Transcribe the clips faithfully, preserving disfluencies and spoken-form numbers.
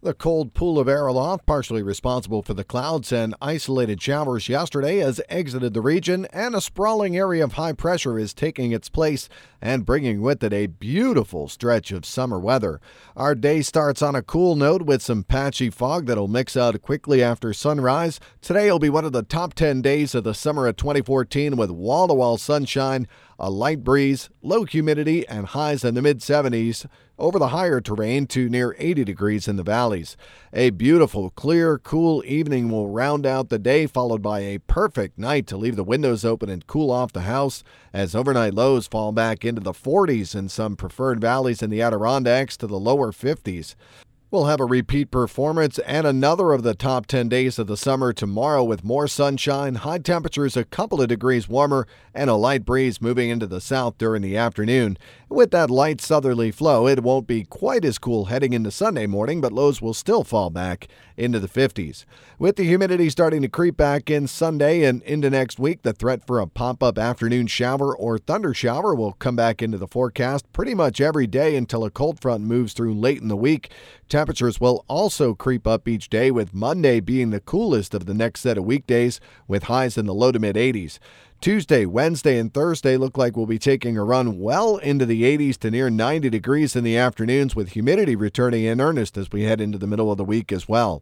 The cold pool of air aloft, partially responsible for the clouds and isolated showers yesterday, has exited the region, and a sprawling area of high pressure is taking its place and bringing with it a beautiful stretch of summer weather. Our day starts on a cool note with some patchy fog that'll mix out quickly after sunrise. Today will be one of the top ten days of the summer of twenty fourteen with wall-to-wall sunshine, a light breeze, low humidity, and highs in the mid seventies over the higher terrain to near eighty degrees in the valleys. A beautiful, clear, cool evening will round out the day, followed by a perfect night to leave the windows open and cool off the house as overnight lows fall back into the forties in some preferred valleys in the Adirondacks to the lower fifties. We'll have a repeat performance and another of the top ten days of the summer tomorrow with more sunshine, high temperatures a couple of degrees warmer, and a light breeze moving into the south during the afternoon. With that light southerly flow, it won't be quite as cool heading into Sunday morning, but lows will still fall back into the fifties. With the humidity starting to creep back in Sunday and into next week, the threat for a pop-up afternoon shower or thunder shower will come back into the forecast pretty much every day until a cold front moves through late in the week. Temperatures will also creep up each day, with Monday being the coolest of the next set of weekdays, with highs in the low to mid eighties. Tuesday, Wednesday, and Thursday look like we'll be taking a run well into the eighties to near ninety degrees in the afternoons, with humidity returning in earnest as we head into the middle of the week as well.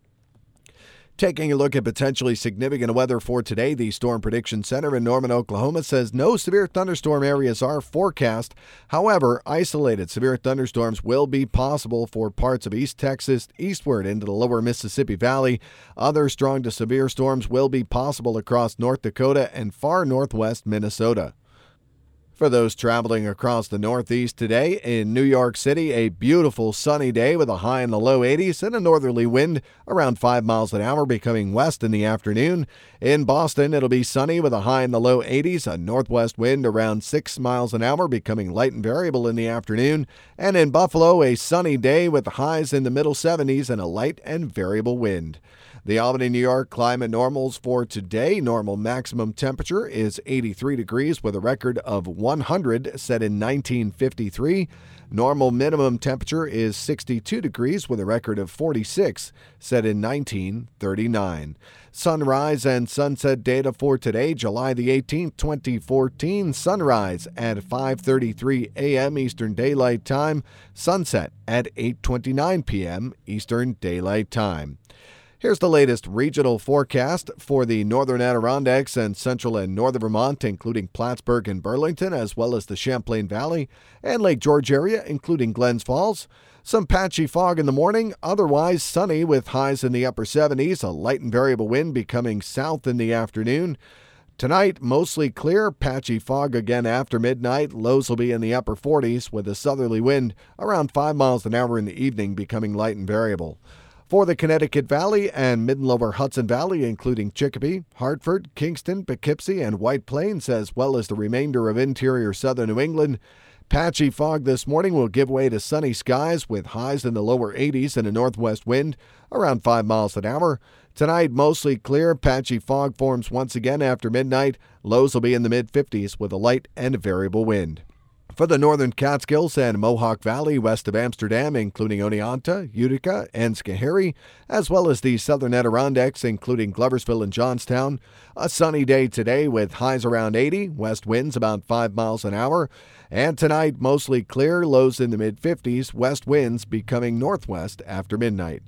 Taking a look at potentially significant weather for today, the Storm Prediction Center in Norman, Oklahoma says no severe thunderstorm areas are forecast. However, isolated severe thunderstorms will be possible for parts of East Texas eastward into the lower Mississippi Valley. Other strong to severe storms will be possible across North Dakota and far northwest Minnesota. For those traveling across the Northeast today, in New York City, a beautiful sunny day with a high in the low eighties and a northerly wind around five miles an hour becoming west in the afternoon. In Boston, it'll be sunny with a high in the low eighties, a northwest wind around six miles an hour becoming light and variable in the afternoon. And in Buffalo, a sunny day with highs in the middle seventies and a light and variable wind. The Albany, New York climate normals for today. Normal maximum temperature is eighty-three degrees with a record of one hundred set in nineteen fifty-three. Normal minimum temperature is sixty-two degrees with a record of forty-six set in nineteen thirty-nine. Sunrise and sunset data for today, July the eighteenth, twenty fourteen. Sunrise at five thirty-three a.m. Eastern Daylight Time. Sunset at eight twenty-nine p.m. Eastern Daylight Time. Here's the latest regional forecast for the northern Adirondacks and central and northern Vermont, including Plattsburgh and Burlington, as well as the Champlain Valley and Lake George area, including Glens Falls. Some patchy fog in the morning, otherwise sunny with highs in the upper seventies, a light and variable wind becoming south in the afternoon. Tonight, mostly clear, patchy fog again after midnight. Lows will be in the upper forties with a southerly wind around five miles an hour in the evening becoming light and variable. For the Connecticut Valley and mid and lower Hudson Valley, including Chicopee, Hartford, Kingston, Poughkeepsie, and White Plains, as well as the remainder of interior southern New England, patchy fog this morning will give way to sunny skies with highs in the lower eighties and a northwest wind around five miles an hour. Tonight, mostly clear, patchy fog forms once again after midnight. Lows will be in the mid fifties with a light and variable wind. For the northern Catskills and Mohawk Valley west of Amsterdam, including Oneonta, Utica, and Schoharie, as well as the southern Adirondacks, including Gloversville and Johnstown, a sunny day today with highs around eighty, west winds about five miles an hour. And tonight, mostly clear, lows in the mid fifties, west winds becoming northwest after midnight.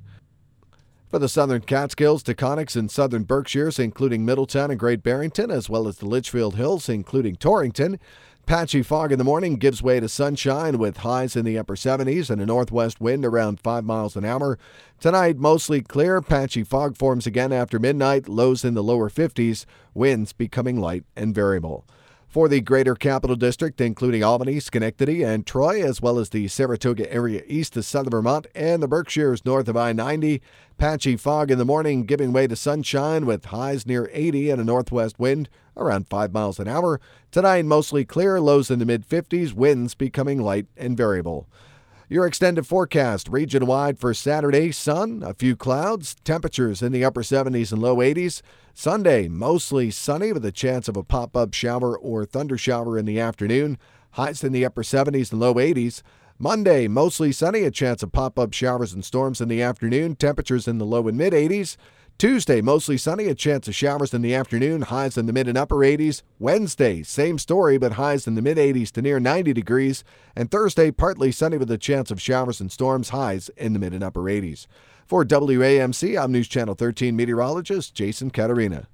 For the southern Catskills, Taconics, and southern Berkshires, including Middletown and Great Barrington, as well as the Litchfield Hills, including Torrington, patchy fog in the morning gives way to sunshine with highs in the upper seventies and a northwest wind around five miles an hour. Tonight, mostly clear, patchy fog forms again after midnight, lows in the lower fifties, winds becoming light and variable. For the Greater Capital District, including Albany, Schenectady, and Troy, as well as the Saratoga area east of southern Vermont and the Berkshires north of I ninety, patchy fog in the morning giving way to sunshine with highs near eighty and a northwest wind around five miles an hour. Tonight, mostly clear, lows in the mid fifties, winds becoming light and variable. Your extended forecast region-wide for Saturday, sun, a few clouds, temperatures in the upper seventies and low eighties. Sunday, mostly sunny with a chance of a pop-up shower or thunder shower in the afternoon. Highs in the upper seventies and low eighties. Monday, mostly sunny, a chance of pop-up showers and storms in the afternoon, temperatures in the low and mid-eighties. Tuesday, mostly sunny, a chance of showers in the afternoon, highs in the mid and upper eighties. Wednesday, same story, but highs in the mid-eighties to near ninety degrees. And Thursday, partly sunny with a chance of showers and storms, highs in the mid and upper eighties. For W A M C, I'm News Channel thirteen meteorologist Jason Caterina.